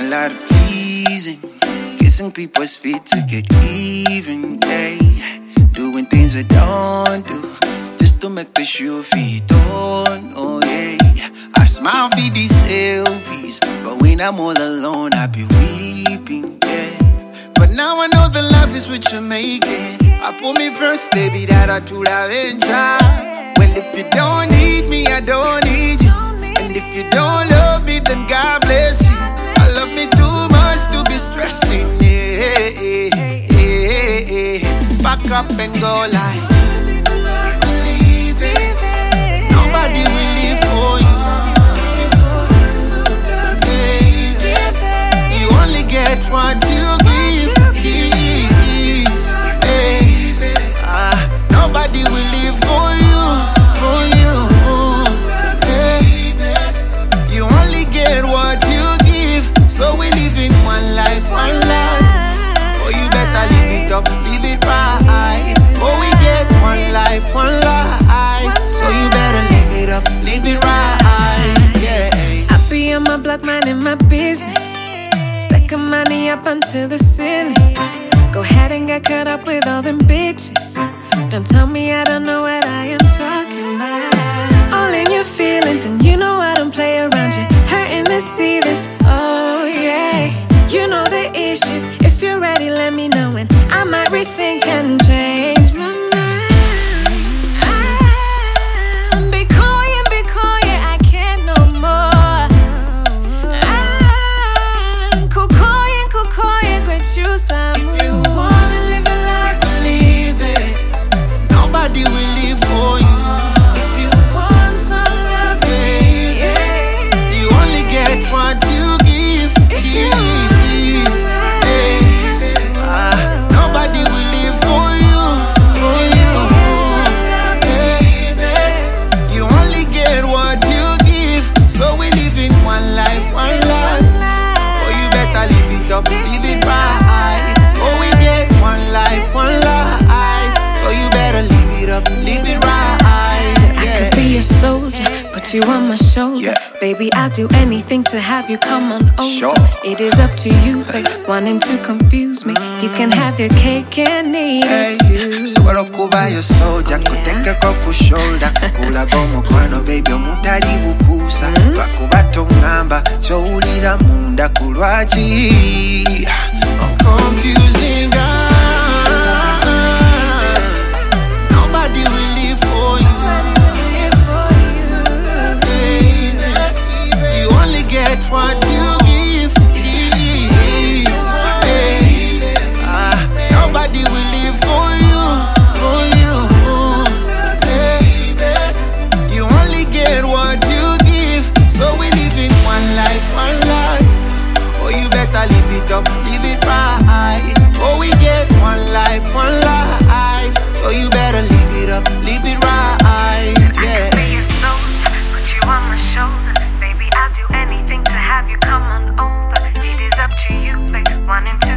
lot of pleasing. Kissing people's feet to get even, yeah. Doing things I don't do, just to make the shoe fit on, oh yeah. I smile for these selfies, but when I'm all alone, I be weeping, yeah. But now I know the love is what you're making. I put me first, baby, that I do la venture. Well, if you don't need me, I don't need you. And if you don't love me, then God bless you. I love me too much to be stressing, yeah. Back up and go like, believe it. Nobody will live for you. You only get what you give. Nobody will live for you, for you. You only get what you give. So we live in one life, one life. Oh, you better live it up, live it right. Oh, we get one life, so you better live it up, live it right, yeah. I be on my block, minding my business, stacking money up until the ceiling. Go ahead and get caught up with all them bitches. Don't tell me I don't know what I am talking about. All in your feelings, and you know I don't play around you. Hurting to see this, oh yeah. You know the issue. If you're ready, let me know, and I might rethink and change my mind. I'm be quiet, I can't no more. I'm quiet, great you some. If you wanna live a life, believe it. Nobody will live for you. If you want some love, yeah. You only get what you give. Nobody will live for you, for you. You only get what you give. So we live in one life, one life. Oh, you better live it up, live it right. Oh, we get one life, so you better live it up, live it right, yeah. I could be a soldier, put you on my shoulder, yeah. Baby, I'll do anything to have you come on over. Sure. It is up to you, babe, wanting to confuse me. You can have your cake and eat it too. Sobolo kuba yo soja, kuteke ko ku shoulder. Kula gomo kwano baby omutali bukusa. Bakuba tongamba, chowulira munda kulwaji. I'm confusing God. Nobody will live for you. You only get what you give. Nobody will live for you, for you. You only get what you give. So we live in one life, oh, you better live it up, live it right. Oh, we get one life, so you better live it up, live it right, yeah. I could be a soldier, put you on my shoulder. Baby, I'll do anything to have you come on over. It is up to you, babe, wanting to